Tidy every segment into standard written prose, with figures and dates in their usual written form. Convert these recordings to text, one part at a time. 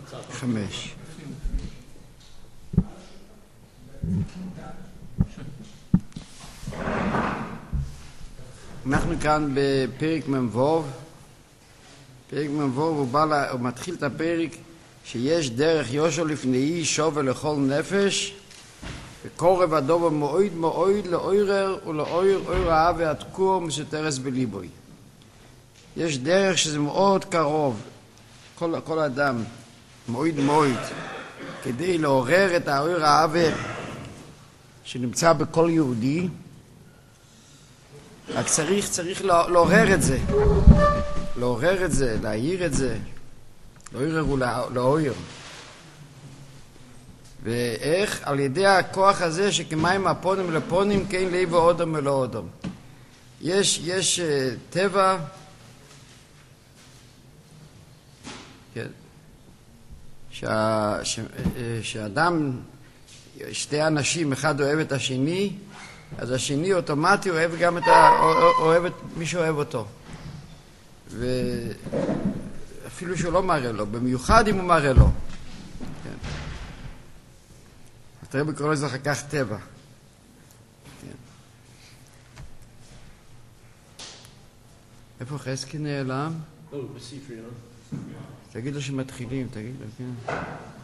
5. אנחנו כאן בפרק מ"ו. פרק מ"ו הוא מתחיל את הפרק שיש דרך יושע לפני איש שווה לכל נפש וקורב הדובר מועיד מועיד לאוירר ולאויר אויר האהבה התקוע ומסותרס בליבוי. יש דרך שזה מאוד קרוב, כל אדם מועיד מועיד, כדי לעורר את האויר האהבה שנמצא בכל יהודי. רק צריך לעורר את זה, להעיר את זה, לאויר ולאויר. ואיך? על ידי הכוח הזה שכמים הפונים לפונים כן ליבו אודם ולא אודם. יש טבע, שאדם, שתי אנשים, אחד אוהב את השני, אז השני אוטומטי אוהב גם אוהב את מי שאוהב אותו. ואפילו שהוא לא מראה לו, במיוחד אם הוא מראה לו. כן. תראה בקרוא לזה אחר כך טבע. כן. איפה חזקי נעלם? בספרי, תגיד לו שמתחילים, תגיד לו, כן.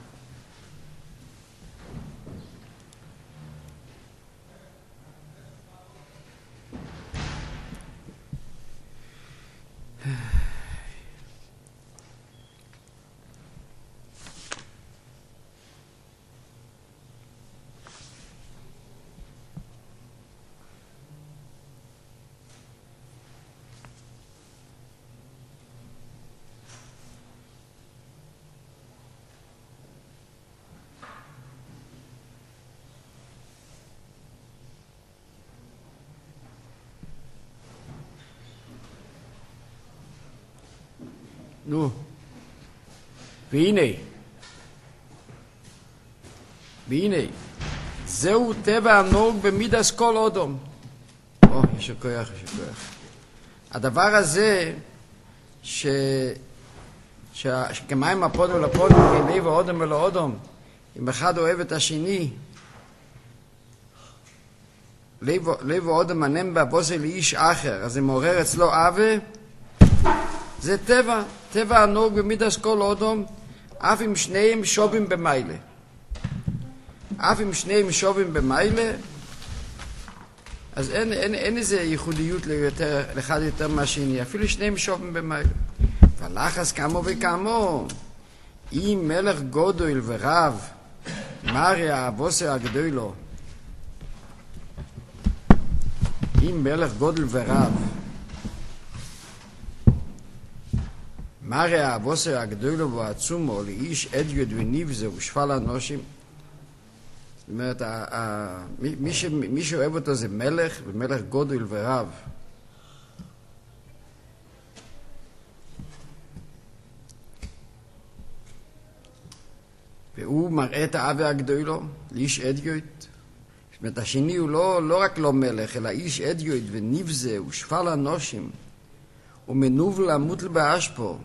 נו, והנה, זהו טבע הנוהג במידס כל אודום. יש הכוח. הדבר הזה, שכמים הפונים לפונים, כן ליבו אודם ולא אודום, אם אחד אוהב את השני, ליבו אודם מנם באבוסה לאיש אחר, אז זה מעורר אצלו אהבה, זה טבע הנוהג במידס כל אודום, אף אם שניהם שובים במיילה. אז אין איזה ייחודיות לאחד יותר מהשני, אפילו שניהם שובים במיילה. ולחס כמו וכמו, אם מלך גודל ורב, מרי האבוסה הגדולו, אם מלך גודל ורב, מרי האבוסה הגדולו והעצומו לאיש אדיוט וניבזה ושפל אנושים. זאת אומרת, מי שאוהב אותו זה מלך, ומלך גודל ורב. והוא מראה את האהבה הגדולו לאיש אדיוט. זאת אומרת, השני הוא לא רק לא מלך, אלא איש אדיוט וניבזה ושפל אנושים. ומנוב למוטל באשפו.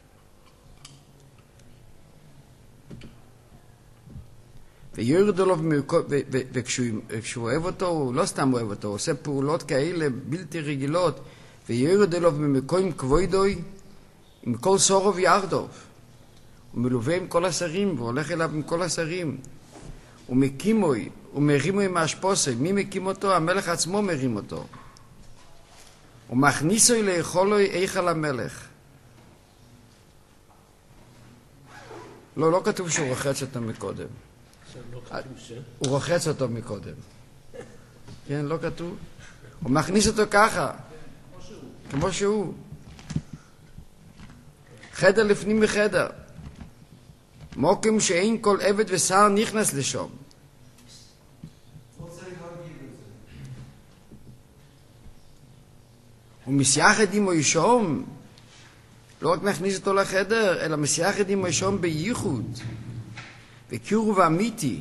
ויורד עליו, וכשהוא אוהב אותו, הוא לא סתם אוהב אותו, הוא עושה פעולות כאלה בלתי רגילות, ויורד עליו במקום כבודוי, עם כל סורוב ירדוב. הוא מלווה עם כל השרים, והוא הולך אליו עם כל השרים. הוא מקימוי, הוא מרימוי מהשפוסי. מי מקים אותו? המלך עצמו מרים אותו. הוא מכניסו לאכולוי איכל המלך. לא כתוב שהוא רוחץ אותו מקודם. הוא רוחץ אותו מקודם. כן, לא כתוב. הוא מכניס אותו ככה. כמו שהוא. חדר לפנים מחדר. מוקם שאין כל עבד ושר נכנס לשום. הוא מסייחד עמו ישום, לא רק מכניס אותו לחדר, אלא מסייחד עמו ישום בייחוד, וקירוב אמיתי.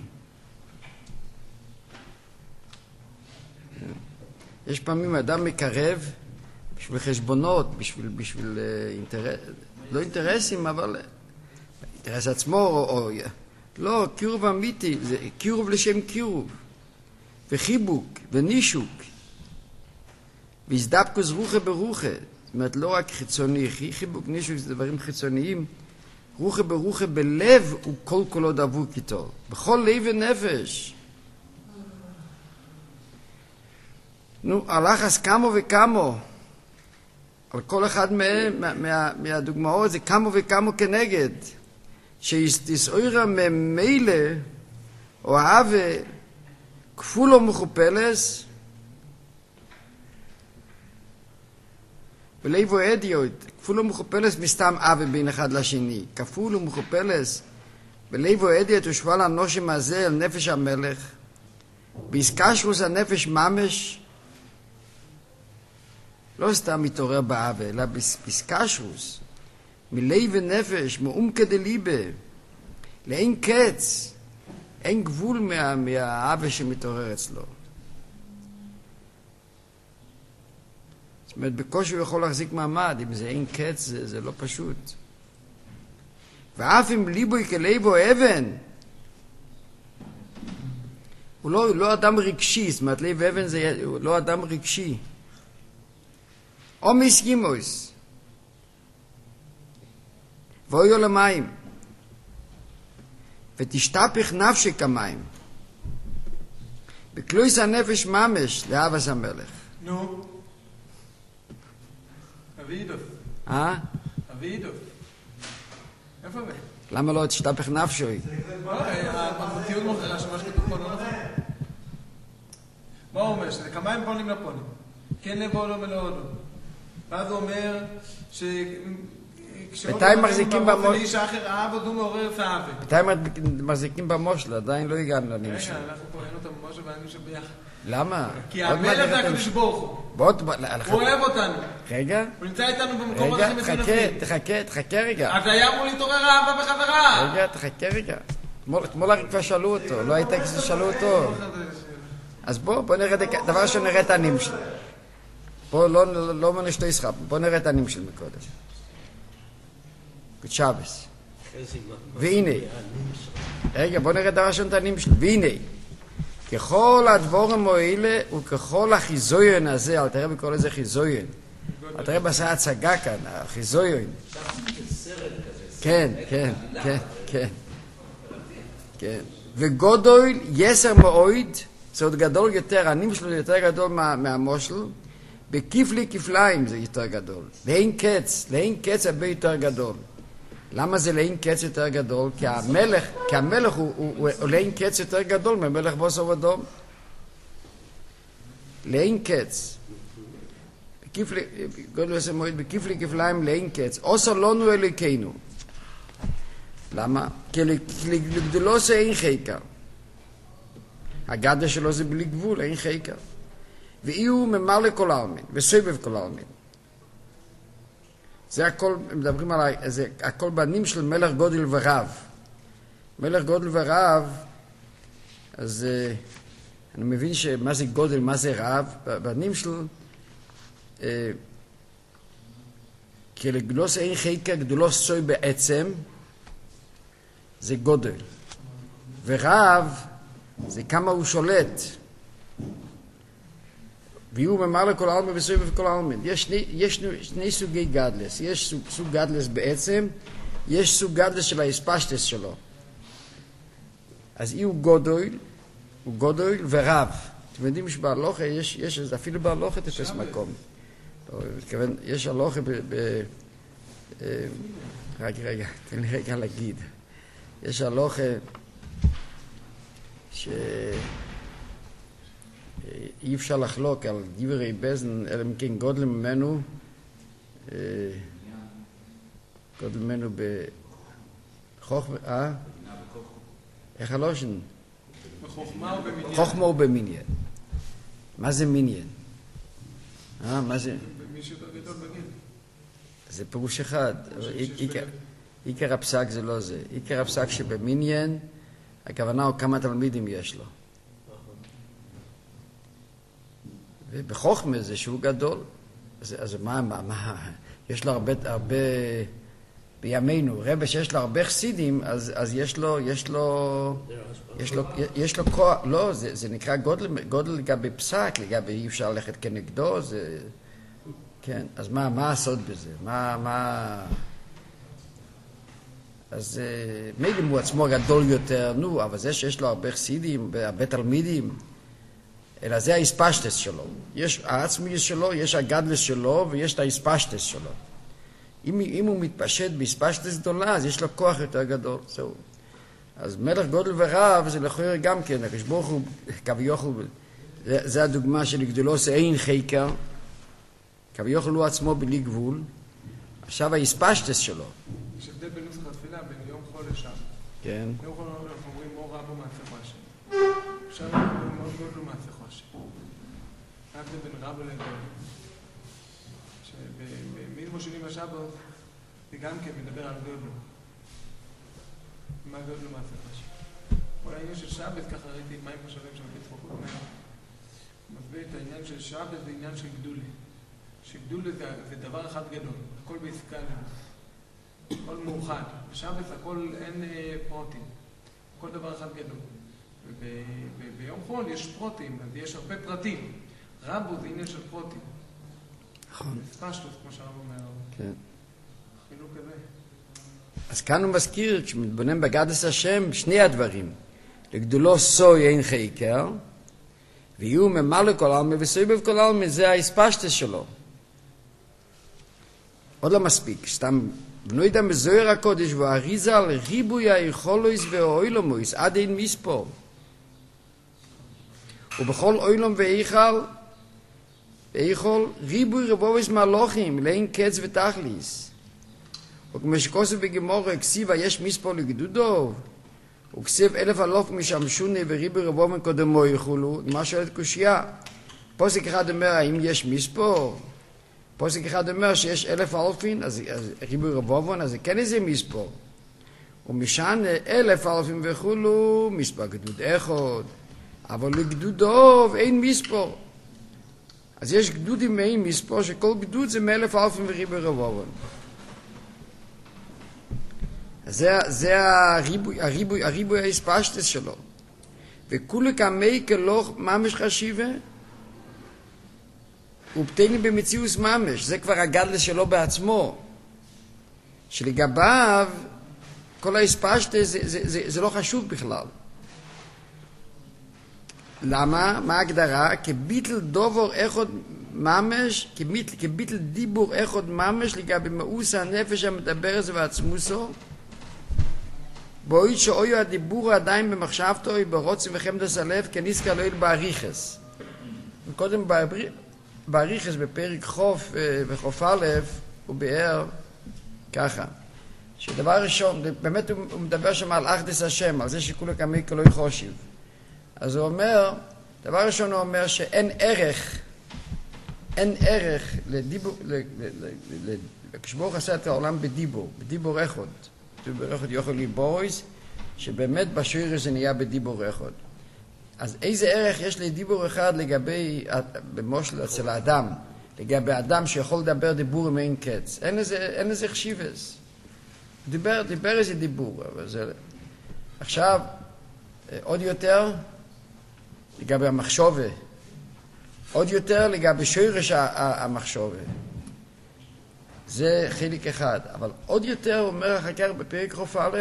יש פעמים אדם מקרב בשביל חשבונות, בשביל לא אינטרסים, אבל אינטרס עצמו, לא, קירוב אמיתי, זה קירוב לשם קירוב, וחיבוק, ונישוק, והזדבקוס רוחה ברוחה, זאת אומרת, לא רק חיצוני, חיבוק, נישוק, זה דברים חיצוניים, רוחה ברוחה בלב הוא כל כולו דבוק איתו, בכל לב ונפש. נו, הלך אז כמו וכמו, על כל אחד מהדוגמאות זה כמו וכמו כנגד, שיסתסעירה ממילא, או אהבה, כפולו מכופלס, ולאיבו אדיוט, כפולו מכופלס מסתם אהבה בין אחד לשני, כפולו מכופלס, ולאיבו אדיוט ושבל הנושם הזה על נפש המלך, בהסקשרוס הנפש ממש, לא סתם מתעורר באהבה, אלא בסקשרוס, מלב ונפש, מעומקא דליבה, לאין קץ, אין גבול מהאהבה שמתעורר אצלו. זאת אומרת, בקושי הוא יכול להחזיק מעמד, אם זה אין קץ, זה לא פשוט. ואף אם ליבוי כליבו אבן, הוא לא אדם רגשי, זאת אומרת, ליב אבן זה לא אדם רגשי. אומיס גימוס, ואויו למים, ותשתפך נפשי כמים, בכלויס הנפש ממש לאהבת המלך. נו, אבידוף. אבידוף. איפה זה? למה לא תשתפך נפשי? המתיות מוכרחה שמה שכתוב פה לא נכון. מה הוא אומר? שזה כמיים פונים לפונים. כן לבוא לו ולא לו. ואז הוא אומר בינתיים מחזיקים במושל. איש אחר אהב עוד הוא מעורר את האהבה. בינתיים מחזיקים במושל, עדיין לא הגענו לנמשל. רגע, אנחנו פה אין אותם במושל והנמשל ביחד. למה? כי המלך זה הקדוש ברוך הוא. הוא אוהב אותנו. רגע. הוא נמצא איתנו במקום הכי מצונפים. תחכה רגע. אז היה אמור להתעורר אהבה בחברה. רגע, תחכה רגע. אתמול הרי כבר שאלו אותו, לא הייתה כששאלו אותו. אז בוא נראה, דבר ראשון נראה את הנמשל. פה לא מנה שתי שחק, בוא נראה את הנמשל מקודם. קודשבס. והנה. רגע, בוא נראה דבר ראשון את הנמשל. והנה. ככל הדבורים האלה וככל החיזויון הזה, אל תראה בכל איזה חיזויון. אל תראה בעשה הצגה כאן, החיזויון. כן. וגודל יסר מאויד, זה עוד גדול יותר, הנמשל יותר גדול מהמושל, בכפלי כפליים זה יותר גדול. לאין קץ הרבה יותר גדול. למה זה לאין קץ יותר גדול? כי המלך הוא לאין קץ יותר גדול ממלך בוסר ודום. לאין קץ. גודל יסר מועד בכפלי כפליים לאין קץ. עושה לנו אלוקינו. למה? כי לגדולו זה אין חיקר. הגדה שלו זה בלי גבול, אין חיקר. ואי הוא ממלא כל העלמין, וסובב כל העלמין. זה הכל, מדברים עליי, זה הכל בנים של מלך גודל ורב. מלך גודל ורב, אז אני מבין שמה זה גודל, מה זה רב, בנים של, כי לגדולוס אין חיקה, גדולוס סוי בעצם, זה גודל. ורב, זה כמה הוא שולט. והוא ממלא כל העלמין וסובב כל העלמין. יש שני סוגי גדלס. יש סוג גדלס בעצם, יש סוג גדלס של ההספשטס שלו. אז הוא גודל ורב. אתם יודעים שבהלוכה יש אפילו בהלוכה תפס מקום. יש הלוכה רגע, תן לי רגע להגיד. יש הלוכה אי אפשר לחלוק על דברי בזן, אלא אם כן גודל ממנו בחוכמה, איך הלושן? בחוכמה ובמניין. מה זה מניין? מה זה? זה פירוש אחד. עיקר הפסק זה לא זה. עיקר הפסק שבמניין, הכוונה הוא כמה תלמידים יש לו. ובחוכמה זה שהוא גדול. אז מה? יש לו הרבה בימינו, רבי שיש לו הרבה חסידים, אז יש לו כוח, לא, זה נקרא גודל לגבי פסק, לגבי אי אפשר ללכת כנגדו, זה, כן, אז מה הסוד בזה? אז מילא הוא עצמו גדול יותר, נו, אבל זה שיש לו הרבה חסידים, הרבה תלמידים, אלא זה האספשטס שלו. יש העצמי שלו, יש הגדלס שלו, ויש את האספשטס שלו. אם הוא מתפשט באספשטס גדולה, אז יש לו כוח יותר גדול. זהו. אז מלך גודל ורב, זה לכאורה גם כן, הקדוש ברוך הוא, כביכול, זה הדוגמה של גדולוס אין חקר, כביכול הוא עצמו בלי גבול, עכשיו האספשטס שלו. יש הבדל בין נוסח התפילה, בין יום חול לשם. כן. יום חול אנחנו אומרים מור רבו מעצמו השם. עכשיו אנחנו אומרים מאוד גודלו מעצמו השם. ההבדל בין רבו לגודל. שבמזמור שני בשבת זה גם כן מדבר על גודלו. מה גודלו מעצמו השם. כל העניין של שבת, ככה ראיתי מים חשבים שם בצחוק אומר, מסביר את העניין של שבת זה עניין של גדולה. שגדולה זה דבר אחד גדול, הכל בעסקה, הכל מאוחד. בשבת הכל אין פרוטים, כל דבר אחד גדול. וביום חול יש פרוטים, אז יש הרבה פרטים. רבו זה עניין של פרוטים. נכון. ספשטוס, כמו שהרב אומר. כן. חילוק כזה. אז כאן הוא מזכיר, כשמתבונן בגדס השם, שני הדברים. לגדולו סוי אין חקר, ויהיו ממלא כל עלמא וסובב כל עלמא, זה האספשטס שלו. עוד לא מספיק, סתם בנו איתם בזוהר הקודש והאריזה על ריבוי היכולויס והאוילומויס עד אין מספור. ובכל אוילום ואיכל ריבוי רבובס מלוכים לאין קץ ותכליס. וכמו שכוסף בגמור כסיבה יש מספור לגדודו, וכסיב 1,000 משמשוני וריבוי רבובן קודמו יחולו, מה שואלת קושייה? פוסק אחד אומר האם יש מספור? פוסק אחד אומר שיש 1,000, אז ריבוי רבובן, אז זה כן איזה מספור. ומשען 1,000 וכולו, מספר גדוד אחד, אבל לגדודו אין מספור. אז יש גדודים אין מספור, שכל גדוד זה 1,000 וריבוי רבובן. זה הריבוי האספשטס שלו. וכולי כמי כלוך ממש חשיבה, ובטני במציאוס ממש, זה כבר הגדלס שלו בעצמו. שלגביו, כל האספשטס זה לא חשוב בכלל. למה? מה ההגדרה? כביטל דובר אחד ממש, כביטל דיבור אחד ממש לגבי מאוס הנפש המדבר הזה ועצמוסו, בואי שאויו הדיבור עדיין במחשבתו ברוצים וחמדס הלב כניסקה לא יל בעריכס. וקודם בעריכס בפרק חוף וחוף א' הוא ביאר ככה, שדבר ראשון, באמת הוא מדבר שם על אחדס השם, על זה שכולו כמי כלוי חושיב. אז הוא אומר, דבר ראשון הוא אומר שאין ערך לדיבור, כשברוך עשה את העולם בדיבור אחד. דיבור אחד יוכל ליבויס, שבאמת בשיר זה נהיה בדיבור אחד. אז איזה ערך יש לדיבור אחד לגבי, במושל אצל האדם, לגבי האדם שיכול לדבר דיבור עם אין קץ? אין לזה חשיבס. דיבר איזה דיבור, אבל זה... עכשיו, עוד יותר, לגבי המחשובה, עוד יותר לגבי שורש המחשובה. זה חלק אחד, אבל עוד יותר אומר החקר בפרק חוף א',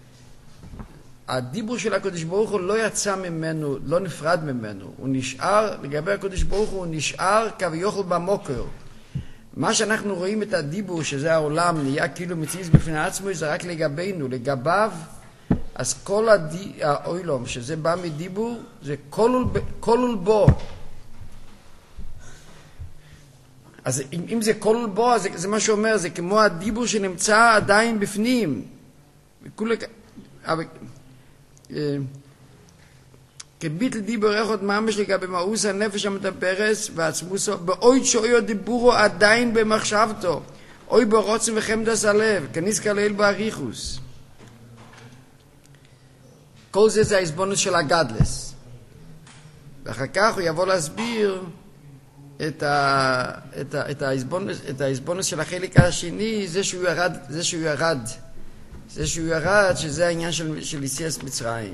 הדיבור של הקדוש ברוך הוא לא יצא ממנו, לא נפרד ממנו, הוא נשאר, לגבי הקדוש ברוך הוא נשאר כביכול במוקר. מה שאנחנו רואים את הדיבור, שזה העולם, נהיה כאילו מציץ בפני עצמו, זה רק לגבינו, לגביו, אז כל האוילום שזה בא מדיבור, זה כלול בו. אז אם זה כלול בו, אז זה מה שאומר, זה כמו הדיבור שנמצא עדיין בפנים. כביטל דיבור אחד ממש לגבי מאוס הנפש המדברס ועצמוסו, באויד שאויו דיבורו עדיין במחשבתו, אוי ברוצם וחמדס הלב, כניסקה ליל בעריכוס. כל זה ההסבונות של הגדלס. ואחר כך הוא יבוא להסביר את ההסבונוס של החלק השני, זה שהוא ירד, שזה העניין של יציאת מצרים.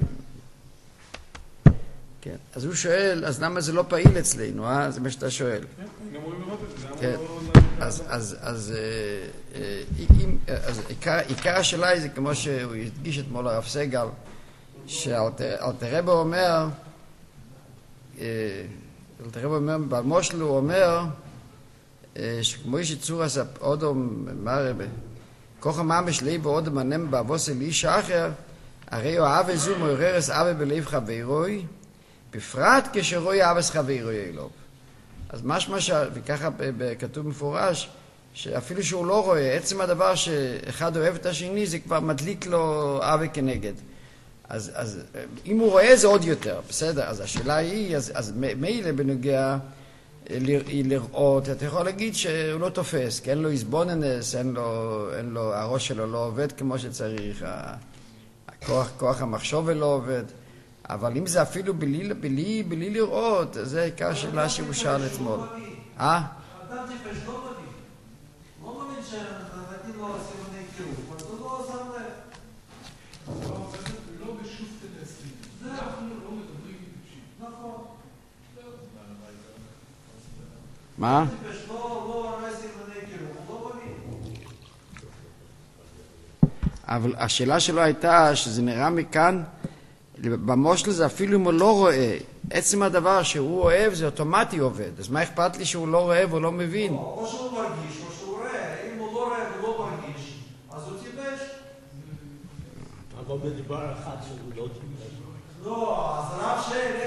כן, אז הוא שואל, אז למה זה לא פעיל אצלנו, זה מה שאתה שואל. כן, אז עיקר השאלה זה כמו שהוא הדגיש אתמול הרב סגל, שאלתר רבי אומר, בעל מושל הוא אומר, שכמו יש צורס אודום מרבה, כוח הממש ליבו אודום הנם באבוס אל איש אחר, הרי הוא אהבה זו מעוררס אהבה בלב חברוי, בפרט כשרואי אבס חברוי אלוב. אז משמע, וככה כתוב מפורש, שאפילו שהוא לא רואה, עצם הדבר שאחד אוהב את השני, זה כבר מדליק לו אהבה כנגד. אז אם הוא רואה זה עוד יותר, בסדר, אז השאלה היא, אז מילא בנוגע לראות, אתה יכול להגיד שהוא לא תופס, כי אין לו הסבוננס, אין לו, הראש שלו לא עובד כמו שצריך, כוח המחשוב לא עובד, אבל אם זה אפילו בלי לראות, זה עיקר שאלה שהוא שאל אתמול. אדם טיפש לא מבין. לא מבין שנתים לו סימני קירוב, אז הוא לא שם לב. לא בשופטת אצלי. אנחנו לא מדברים אישי. נכון. מה? טיפש לא רואה סימני קירוב, הוא לא מבין. אבל השאלה שלו הייתה שזה נראה מכאן, במושל זה אפילו אם הוא לא רואה, עצם הדבר שהוא אוהב זה אוטומטי עובד, אז מה אכפת לי שהוא לא רואה והוא לא מבין? או שהוא מרגיש או שהוא רואה, אם הוא לא רואה ולא מרגיש, אז הוא טיפש. אבל בדבר אחד שהוא לא טיפש. לא, אז הרב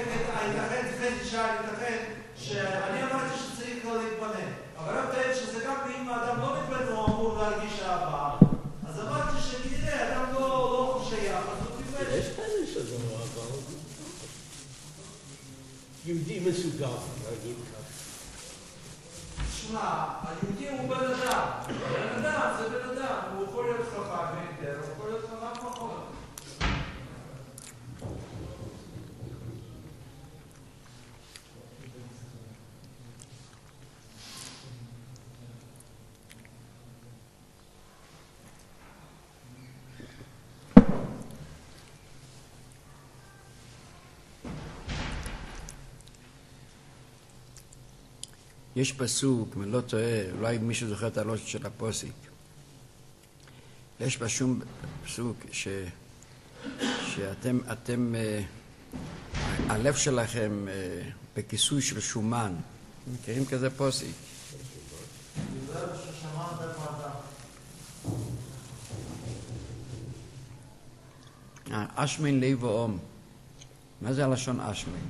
ייתכן שאני אמרתי שצריך להתבנן, אבל הרב טוען שזה גם אם האדם לא מתבנן הוא אמור להרגיש אהבה, אז אמרתי שכנראה אדם לא שייך, אז הוא טיפש. יש כאלה שזה לא אהבה. יהודי מסוגל, להגיד כך. תשמע, היהודי הוא בן אדם. בן אדם זה בן אדם, הוא יכול להיות חכם יותר, הוא יכול להיות חכם פחות. יש פסוק, אם אני לא טועה, אולי מישהו זוכר את הלושת של הפוסיק. יש בשום פסוק שאתם, הלב שלכם בכיסוי של שומן. מכירים כזה פוסיק? אשמין לב ואום. מה זה הלשון אשמין?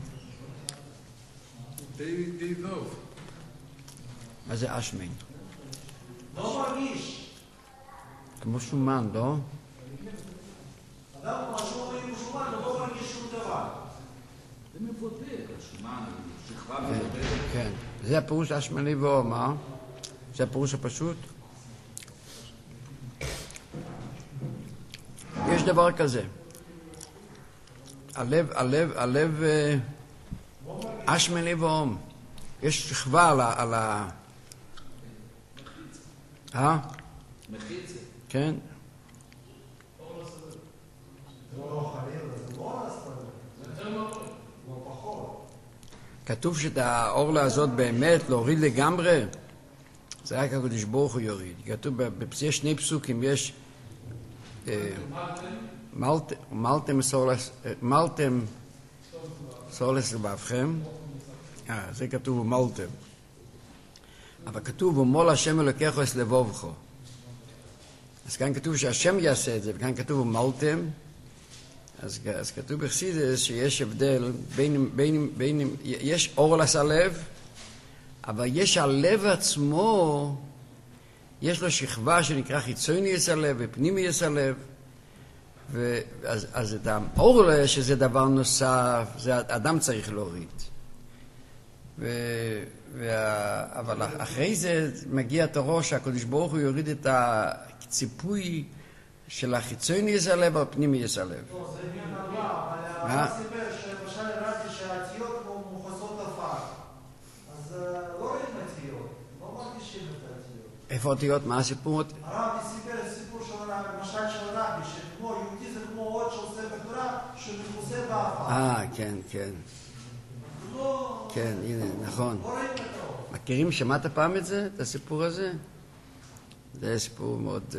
די טוב. מה זה אשמין? לא מרגיש. כמו שומן, לא? אדם משהו אומרים הוא שומן, הוא לא מרגיש שום דבר. זה מבודד, השומן, שכבה מבודדת. כן, זה הפירוש אשמין לב ואום, אה? זה הפירוש הפשוט? יש דבר כזה. הלב אשמין לב ואום. יש שכבה על ה... מחיצה. כן. כתוב שאת האורלה הזאת באמת להוריד לגמרי, זה רק הקדוש ברוך הוא יוריד. כתוב בפסי שני פסוקים יש מלתם סולס לבבכם, זה כתוב במלתם. אבל כתוב ומול השם אלוקיך את לבבך. אז כאן כתוב שהשם יעשה את זה, וכאן כתוב ומלתם. אז כתוב בחסידות שיש הבדל בין יש אורלס הלב, אבל יש הלב עצמו, יש לו שכבה שנקרא חיצוניוס הלב ופנימיוס הלב. אז את האורלס, שזה דבר נוסף, זה אדם צריך להוריד. אבל אחרי זה מגיע התורו שהקדוש ברוך הוא יוריד את הציפוי של החיצוניוס הלב והפנימיוס הלב. לא, זה עניין הבא, אבל הרב סיפר שלמשל ראיתי שהאותיות מוחסות עפר. אז לא ראיתי איפה אותיות? מה הסיפור? הרבי סיפר סיפור של משל של רבי, שכמו יהודי זה כמו עוד שעושה בתורה, שמכוסה באפה. כן, כן. לא... כן, הנה, נכון. לא ראית אותו. מכירים, שמעת פעם את זה? את הסיפור הזה? זה סיפור מאוד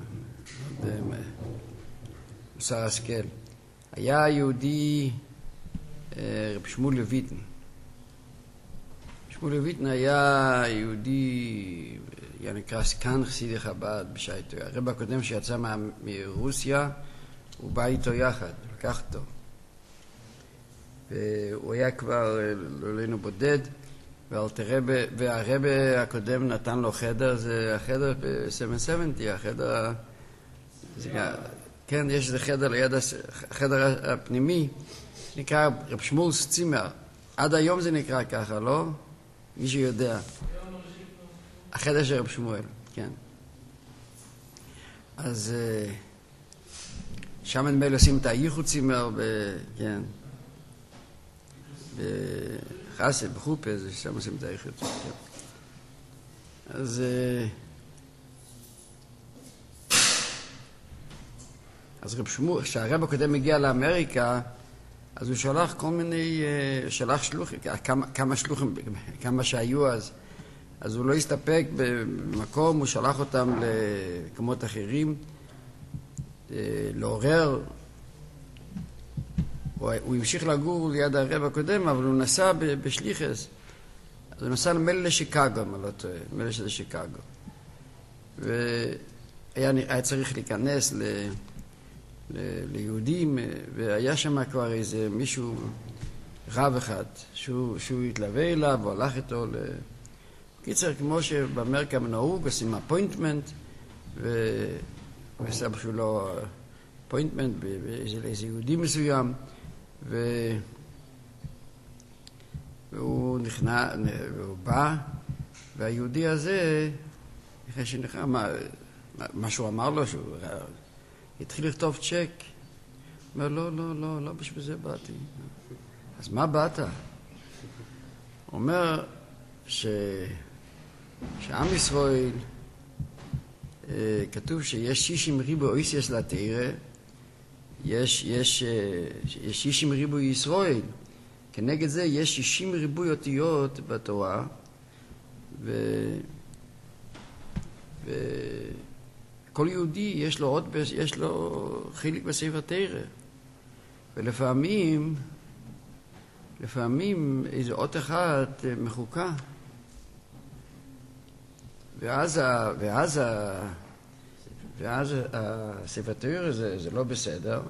מוסר השכל. היה יהודי רב שמואל לויטן. שמואל לויטן היה יהודי, היה נקרא סקן חסידי חב"ד בשעתו. הרב הקודם שיצא מרוסיה, הוא בא איתו יחד, לקח אותו. והוא היה כבר לעולנו בודד, והרב הקודם נתן לו חדר, זה החדר ב-770, החדר... כן, יש איזה חדר ליד החדר הפנימי, נקרא רב שמואלס צימר. עד היום זה נקרא ככה, לא? מי שיודע. החדר של רב שמואל, כן. אז שם נדמה לי עושים את הייחוד צימר, כן. בחסד, בחופה, זה שם עושים את הייחוד צימר. אז רב שמואל, כשהרב הקודם הגיע לאמריקה, אז הוא שלח כל מיני, שלח שלוחים, כמה שלוחים, כמה שהיו אז הוא לא הסתפק במקום, הוא שלח אותם למקומות אחרים, לעורר. הוא המשיך לגור ליד הרב הקודם, אבל הוא נסע בשליחס. אז הוא נסע למילא לשיקגו, אם אני לא טועה, מילא שזה שיקגו. והיה צריך להיכנס ליהודים, והיה שם כבר איזה מישהו, רב אחד, שהוא התלווה אליו, הוא הלך איתו קיצר, כמו שבאמריקה נהוג, עושים אפוינטמנט, ועשה בשבילו אפוינטמנט באיזה יהודי מסוים, והוא נכנע, והוא בא, והיהודי הזה, אחרי שנכנע, מה שהוא אמר לו, שהוא התחיל לכתוב צ'ק. הוא אומר, לא בשביל זה באתי. אז מה באת? הוא אומר שעם ישראל, כתוב שיש 60 ריבו אויסיאס לתורה, יש 60 ריבו ישראל. כנגד זה יש 60 ריבו אותיות בתורה, כל יהודי יש לו חלק בספר תורה. ולפעמים איזה אות אחת מחוקה. ואז הספר תורה זה לא בסדר.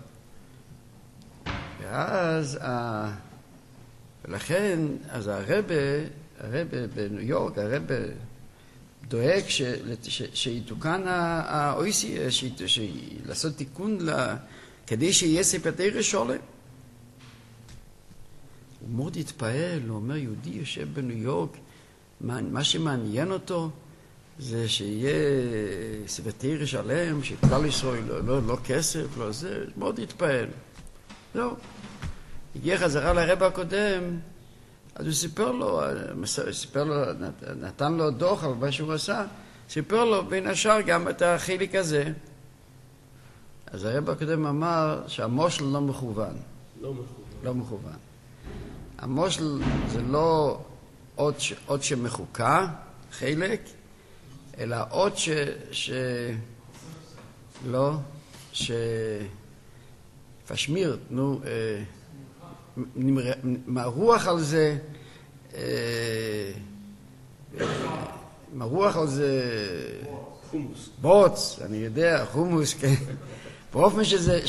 ולכן, אז הרב בניו יורק, הרב דואג שיתוקן האויסי, לעשות תיקון כדי שיהיה ספר תורה שולם. הוא מאוד התפעל, הוא אומר, יהודי יושב בניו יורק, מה שמעניין אותו זה שיהיה ספר תורה שלם, שכלל ישראל, לא כסף, לא זה, מאוד התפעל. זהו. הגיע חזרה לרב הקודם, אז הוא סיפר לו, נתן לו דוח על מה שהוא עשה, סיפר לו בין השאר גם את החלק הזה. אז הרב הקודם אמר שהמושל לא מכוון. לא מכוון. המושל זה לא עוד שמחוקה, חלק, אלא עוד לא, פשמיר, מרוח על זה, חומוס. בוץ, אני יודע, חומוס, כן. באופן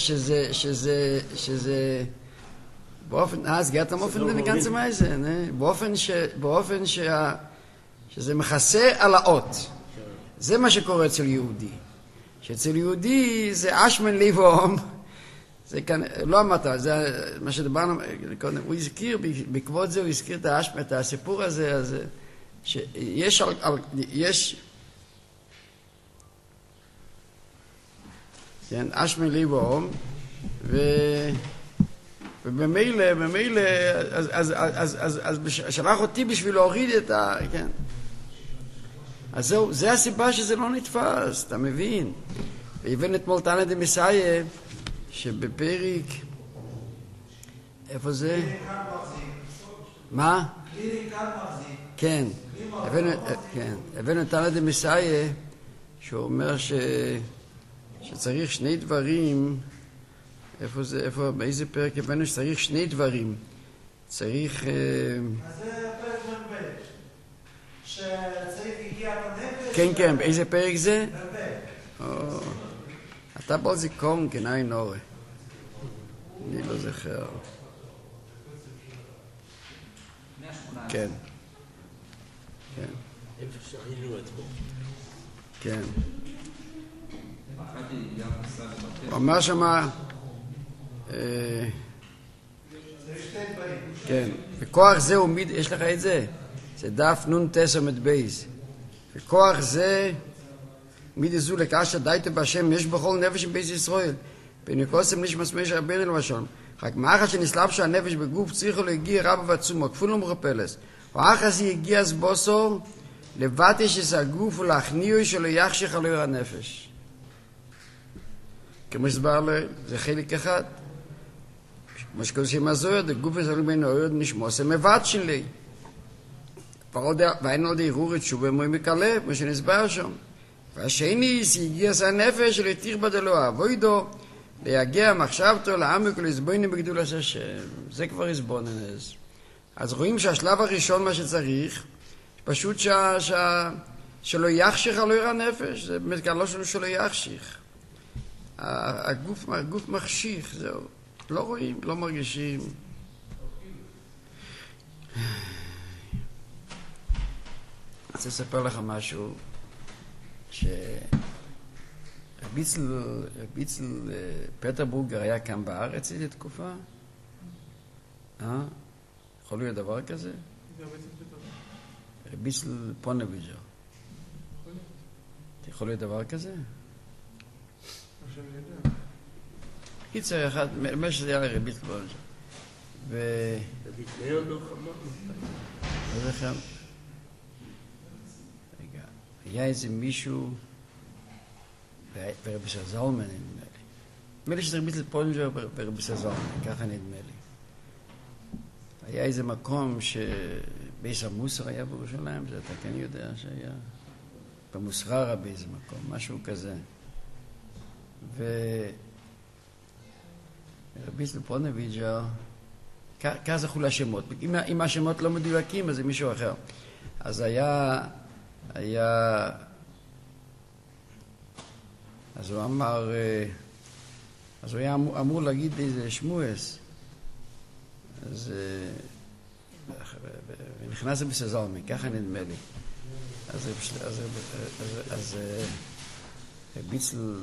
שזה, באופן, סגירת המופן זה נגן צמאיזה, באופן שזה מכסה על האות. זה מה שקורה אצל יהודי. שאצל יהודי זה אשמן ליבום, זה כאן, לא אמרת, זה מה שדברנו קודם, הוא הזכיר, בעקבות זה הוא הזכיר את האשמה, את הסיפור הזה, אז שיש, כן, אשמה ליבום, ובמילא, אז שלח אותי בשביל להוריד את כן. אז זהו, זה הסיבה שזה לא נתפס, אתה מבין? והבן אתמול תנא דמסייע, שבפרק, איפה זה? מה? כן, הבן תנא דמסייע, שהוא אומר שצריך שני דברים, איפה זה, באיזה פרק הבנו שצריך שני דברים, צריך... אז זה פרק מ"ב, שצריך הגיע בנפש... כן, באיזה פרק זה? אתה בוא זיכרון כנאי אורי. אני לא זוכר. כן. איפה שראינו את פה. כן. הוא אמר שמה... כן. וכוח זה הוא מיד... יש לך את זה? זה דף נון תסומת בייס. וכוח זה... מיד זו לקשה דייטה בהשם יש בכל נפש עם בייס ישראל. בנקוסם נשמס משה רבנו למשל. רק מאחר שנסלב שהנפש בגוף צריכו להגיע רבה ועצומו, כפול ומרפלס. ואחר זה יגיע אז בוסו, לבטא שסגוף ולהכניעו שלא יחשך על עיר הנפש. כמו שסבר לו, זה חלק אחד. כמו שקודשים הזויר, דגוף וסלו בין האויר נשמוס, הם מבט שלי. ואין עוד ערעור את שוב אמוי מקלב, כמו שנסבר שם. והשני, שיגיע אז הנפש שלא יתיר בדלו אבוידו, להגיע מחשבתו לעמק ולסבוינים בגדול השם. זה כבר הסבוננס. אז רואים שהשלב הראשון מה שצריך, פשוט שלא יחשיך על עיר הנפש, זה באמת כאן לא שלא יחשיך. הגוף מחשיך, זהו. לא רואים, לא מרגישים. אני רוצה לספר לך משהו, ביצל פטרבורגר היה כאן בארץ איזו תקופה? יכול להיות דבר כזה? ביצל פונביג'ר. יכול להיות דבר כזה? קיצר אחד, מה שזה היה לביצל פונביג'ר. דוד מאיר לא חמור. לא זוכר. רגע, היה איזה מישהו ברבי סזלמן, נדמה לי שזה ביצל פונביג'ר ברבי סזלמן, ככה נדמה לי. היה איזה מקום שבייס המוסר היה בירושלים, זה אתה כן יודע שהיה במוסררה באיזה מקום, משהו כזה. ורביץ לפונביג'ר, ככה זכו לשמות. אם השמות לא מדויקים, אז זה מישהו אחר. אז אז הוא אמר, אז הוא היה אמור להגיד איזה שמואס, אז נכנס בסזלמן, ככה נדמה לי. אז ביצל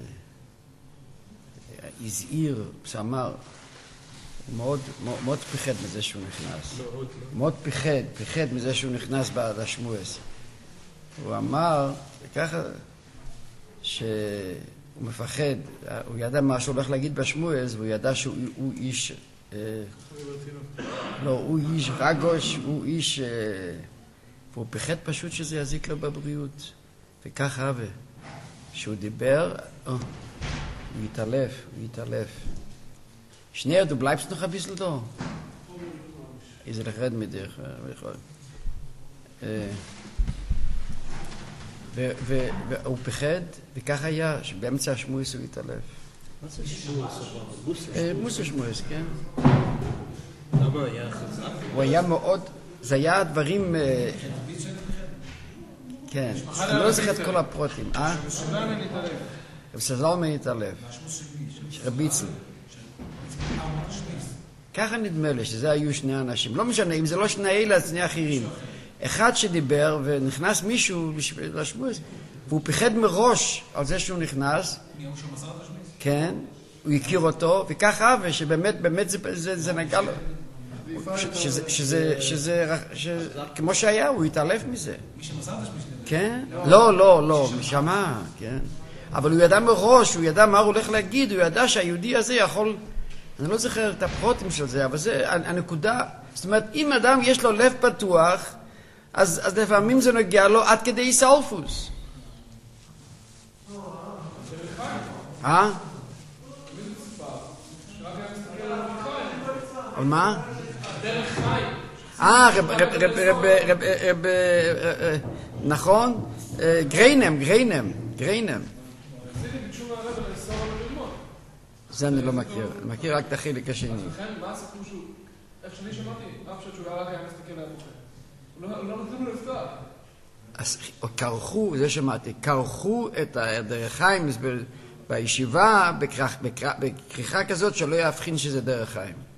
הזהיר, שאמר, הוא מאוד פחד מזה שהוא נכנס. מאוד פחד מזה שהוא נכנס לשמואס. הוא אמר, ככה, שהוא מפחד, הוא ידע מה שהוא הולך להגיד בשמואס, והוא ידע שהוא איש... לא, הוא איש רגוש, הוא איש... והוא פחד פשוט שזה יזיק לו בבריאות. וככה, שהוא דיבר, הוא יתעלף. שנייה, du bleibst noch ein bisschen da. איזה לחרד מדרך. והוא פחד, וככה היה, שבאמצע השמואס הוא יתעלף. מה זה שמואס? מוסר שמואס, כן. למה היה חזק? הוא היה מאוד, זה היה דברים, כן, אני לא זוכר את כל הפרוטים, סזלמן יתעלף, רביצל. ככה נדמה לי שזה היו שני אנשים, לא משנה, אם זה לא שני אלה, אז שני אחרים. אחד שדיבר ונכנס מישהו לשמואס, והוא פחד מראש על זה שהוא נכנס, כן, הוא הכיר אותו, וככה, ושבאמת זה נגע לו, שזה, כמו שהיה, הוא התעלף מזה. כן? לא, משמע, כן. אבל הוא ידע מראש, הוא ידע מה הוא הולך להגיד, הוא ידע שהיהודי הזה יכול, אני לא זוכר את הפרוטים של זה, אבל זה הנקודה, זאת אומרת, אם אדם יש לו לב פתוח, אז לפעמים זה נוגע לו עד כדי סלפוס. על מה? נכון? גריינם. זה אני לא מכיר, אני מכיר רק את החלק השני. לכן, מה הסיפור שהוא, איך שאני שמעתי, אף שהוא רק היה מסתכל על הבוחר. הוא לא נותנים לו לפתוח. אז קרחו, זה שמעתי, קרחו את הדרך חיים בישיבה בכריכה כזאת שלא יבחין שזה דרך חיים.